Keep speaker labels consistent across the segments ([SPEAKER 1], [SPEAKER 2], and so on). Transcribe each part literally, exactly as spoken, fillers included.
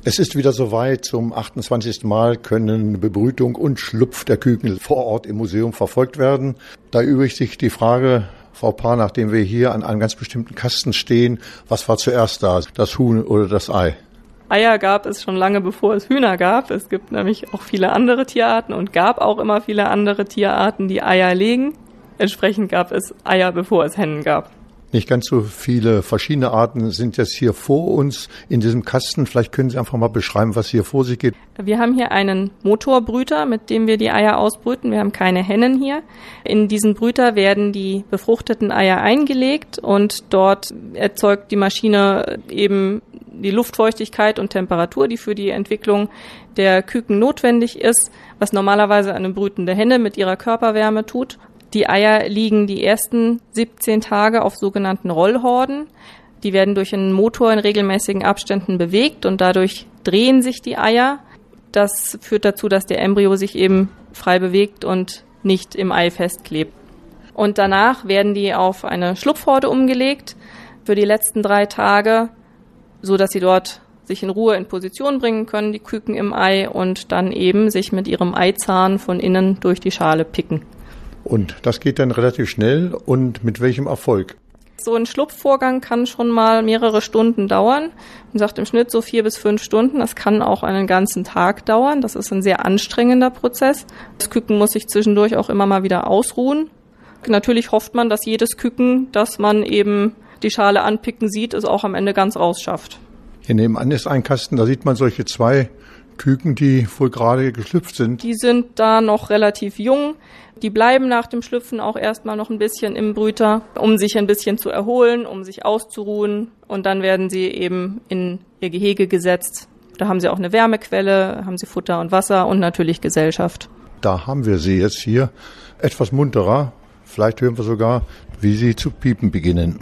[SPEAKER 1] Es ist wieder soweit. Zum achtundzwanzigsten Mal können Bebrütung und Schlupf der Küken vor Ort im Museum verfolgt werden. Da übrigt sich die Frage, Frau Paar, nachdem wir hier an einem ganz bestimmten Kasten stehen, was war zuerst da, das Huhn oder das Ei?
[SPEAKER 2] Eier gab es schon lange, bevor es Hühner gab. Es gibt nämlich auch viele andere Tierarten und gab auch immer viele andere Tierarten, die Eier legen. Entsprechend gab es Eier, bevor es Hennen gab.
[SPEAKER 1] Nicht ganz so viele verschiedene Arten sind jetzt hier vor uns in diesem Kasten. Vielleicht können Sie einfach mal beschreiben, was hier vor sich geht.
[SPEAKER 2] Wir haben hier einen Motorbrüter, mit dem wir die Eier ausbrüten. Wir haben keine Hennen hier. In diesen Brüter werden die befruchteten Eier eingelegt und dort erzeugt die Maschine eben die Luftfeuchtigkeit und Temperatur, die für die Entwicklung der Küken notwendig ist, was normalerweise eine brütende Henne mit ihrer Körperwärme tut. Die Eier liegen die ersten siebzehn Tage auf sogenannten Rollhorden. Die werden durch einen Motor in regelmäßigen Abständen bewegt und dadurch drehen sich die Eier. Das führt dazu, dass der Embryo sich eben frei bewegt und nicht im Ei festklebt. Und danach werden die auf eine Schlupfhorde umgelegt für die letzten drei Tage, so dass sie dort sich in Ruhe in Position bringen können, die Küken im Ei, und dann eben sich mit ihrem Eizahn von innen durch die Schale picken.
[SPEAKER 1] Und das geht dann relativ schnell und mit welchem Erfolg?
[SPEAKER 2] So ein Schlupfvorgang kann schon mal mehrere Stunden dauern. Man sagt im Schnitt so vier bis fünf Stunden. Das kann auch einen ganzen Tag dauern. Das ist ein sehr anstrengender Prozess. Das Küken muss sich zwischendurch auch immer mal wieder ausruhen. Natürlich hofft man, dass jedes Küken, das man eben die Schale anpicken sieht, es auch am Ende ganz rausschafft.
[SPEAKER 1] Hier nebenan ist ein Kasten, da sieht man solche zwei Küken, die wohl gerade geschlüpft sind.
[SPEAKER 2] Die sind da noch relativ jung. Die bleiben nach dem Schlüpfen auch erstmal noch ein bisschen im Brüter, um sich ein bisschen zu erholen, um sich auszuruhen. Und dann werden sie eben in ihr Gehege gesetzt. Da haben sie auch eine Wärmequelle, haben sie Futter und Wasser und natürlich Gesellschaft.
[SPEAKER 1] Da haben wir sie jetzt hier etwas munterer. Vielleicht hören wir sogar, wie sie zu piepen beginnen.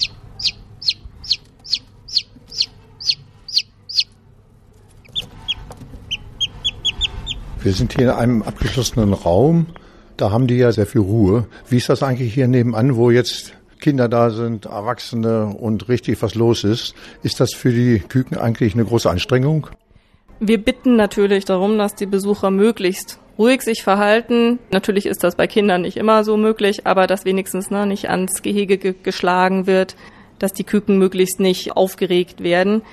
[SPEAKER 1] Wir sind hier in einem abgeschlossenen Raum. Da haben die ja sehr viel Ruhe. Wie ist das eigentlich hier nebenan, wo jetzt Kinder da sind, Erwachsene und richtig was los ist? Ist das für die Küken eigentlich eine große Anstrengung?
[SPEAKER 2] Wir bitten natürlich darum, dass die Besucher möglichst ruhig sich verhalten. Natürlich ist das bei Kindern nicht immer so möglich, aber dass wenigstens ne, nicht ans Gehege ge- geschlagen wird, dass die Küken möglichst nicht aufgeregt werden.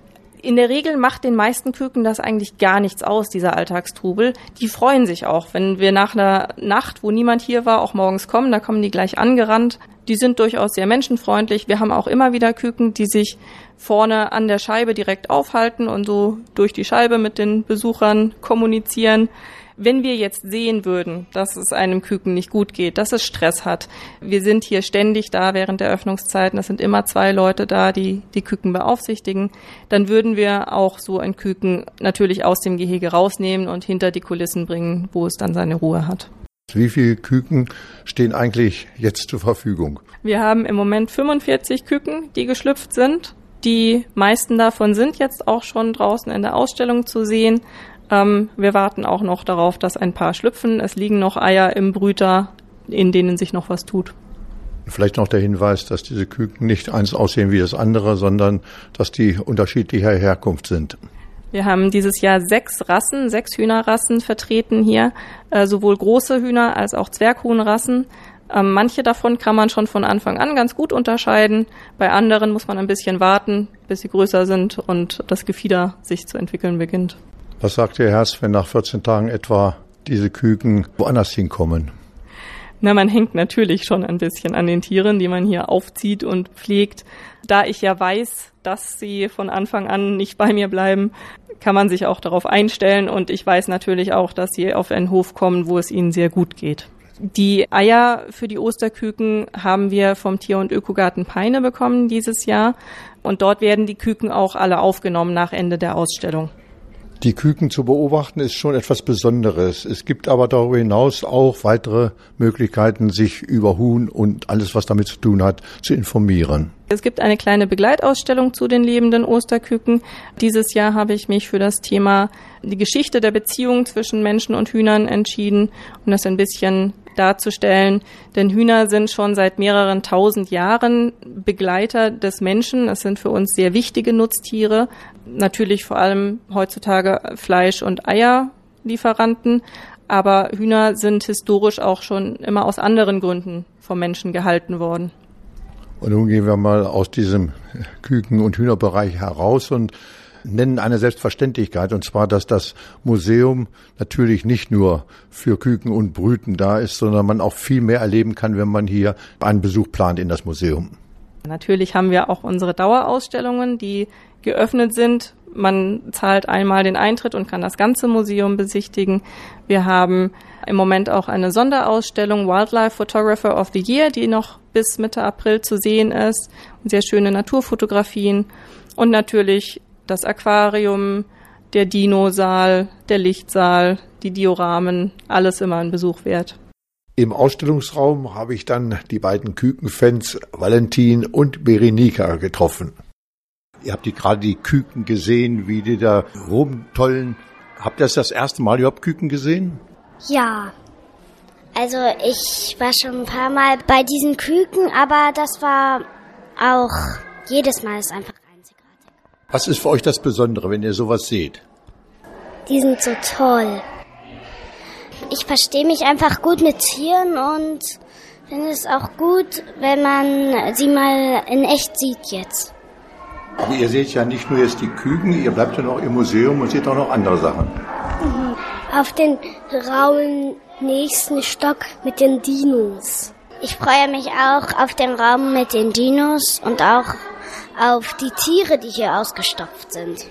[SPEAKER 2] In der Regel macht den meisten Küken das eigentlich gar nichts aus, dieser Alltagstrubel. Die freuen sich auch, wenn wir nach einer Nacht, wo niemand hier war, auch morgens kommen, da kommen die gleich angerannt. Die sind durchaus sehr menschenfreundlich. Wir haben auch immer wieder Küken, die sich vorne an der Scheibe direkt aufhalten und so durch die Scheibe mit den Besuchern kommunizieren. Wenn wir jetzt sehen würden, dass es einem Küken nicht gut geht, dass es Stress hat, wir sind hier ständig da während der Öffnungszeiten, es sind immer zwei Leute da, die die Küken beaufsichtigen, dann würden wir auch so ein Küken natürlich aus dem Gehege rausnehmen und hinter die Kulissen bringen, wo es dann seine Ruhe hat.
[SPEAKER 1] Wie viele Küken stehen eigentlich jetzt zur Verfügung?
[SPEAKER 2] Wir haben im Moment fünfundvierzig Küken, die geschlüpft sind. Die meisten davon sind jetzt auch schon draußen in der Ausstellung zu sehen. Ähm, wir warten auch noch darauf, dass ein paar schlüpfen. Es liegen noch Eier im Brüter, in denen sich noch was tut.
[SPEAKER 1] Vielleicht noch der Hinweis, dass diese Küken nicht eins aussehen wie das andere, sondern dass die unterschiedlicher Herkunft sind.
[SPEAKER 2] Wir haben dieses Jahr sechs Rassen, sechs Hühnerrassen vertreten hier, äh, sowohl große Hühner als auch Zwerghuhnrassen. Ähm, manche davon kann man schon von Anfang an ganz gut unterscheiden. Bei anderen muss man ein bisschen warten, bis sie größer sind und das Gefieder sich zu entwickeln beginnt.
[SPEAKER 1] Was sagt Ihr Herz, wenn nach vierzehn Tagen etwa diese Küken woanders hinkommen?
[SPEAKER 2] Na, man hängt natürlich schon ein bisschen an den Tieren, die man hier aufzieht und pflegt. Da ich ja weiß, dass sie von Anfang an nicht bei mir bleiben, kann man sich auch darauf einstellen. Und ich weiß natürlich auch, dass sie auf einen Hof kommen, wo es ihnen sehr gut geht. Die Eier für die Osterküken haben wir vom Tier- und Ökogarten Peine bekommen dieses Jahr. Und dort werden die Küken auch alle aufgenommen nach Ende der Ausstellung.
[SPEAKER 1] Die Küken zu beobachten ist schon etwas Besonderes. Es gibt aber darüber hinaus auch weitere Möglichkeiten, sich über Huhn und alles, was damit zu tun hat, zu informieren.
[SPEAKER 2] Es gibt eine kleine Begleitausstellung zu den lebenden Osterküken. Dieses Jahr habe ich mich für das Thema die Geschichte der Beziehung zwischen Menschen und Hühnern entschieden und das ein bisschen darzustellen, denn Hühner sind schon seit mehreren tausend Jahren Begleiter des Menschen. Es sind für uns sehr wichtige Nutztiere, natürlich vor allem heutzutage Fleisch- und Eierlieferanten, aber Hühner sind historisch auch schon immer aus anderen Gründen vom Menschen gehalten worden.
[SPEAKER 1] Und nun gehen wir mal aus diesem Küken- und Hühnerbereich heraus und nennen eine Selbstverständlichkeit, und zwar, dass das Museum natürlich nicht nur für Küken und Brüten da ist, sondern man auch viel mehr erleben kann, wenn man hier einen Besuch plant in das Museum.
[SPEAKER 2] Natürlich haben wir auch unsere Dauerausstellungen, die geöffnet sind. Man zahlt einmal den Eintritt und kann das ganze Museum besichtigen. Wir haben im Moment auch eine Sonderausstellung Wildlife Photographer of the Year, die noch bis Mitte April zu sehen ist. Sehr schöne Naturfotografien und natürlich das Aquarium, der Dinosaal, der Lichtsaal, die Dioramen, alles immer ein Besuch wert.
[SPEAKER 1] Im Ausstellungsraum habe ich dann die beiden Kükenfans Valentin und Berenika getroffen. Ihr habt die gerade die Küken gesehen, wie die da rumtollen. Habt ihr das das erste Mal überhaupt Küken gesehen?
[SPEAKER 3] Ja, also ich war schon ein paar Mal bei diesen Küken, aber das war auch jedes Mal ist einfach
[SPEAKER 1] Was ist für euch das Besondere, wenn ihr sowas seht?
[SPEAKER 3] Die sind so toll. Ich verstehe mich einfach gut mit Tieren und finde es auch gut, wenn man sie mal in echt sieht jetzt.
[SPEAKER 1] Aber ihr seht ja nicht nur jetzt die Küken, ihr bleibt ja noch im Museum und seht auch noch andere Sachen.
[SPEAKER 3] Mhm. Auf den rauen nächsten Stock mit den Dinos. Ich freue mich auch auf den Raum mit den Dinos und auch auf die Tiere, die hier ausgestopft sind.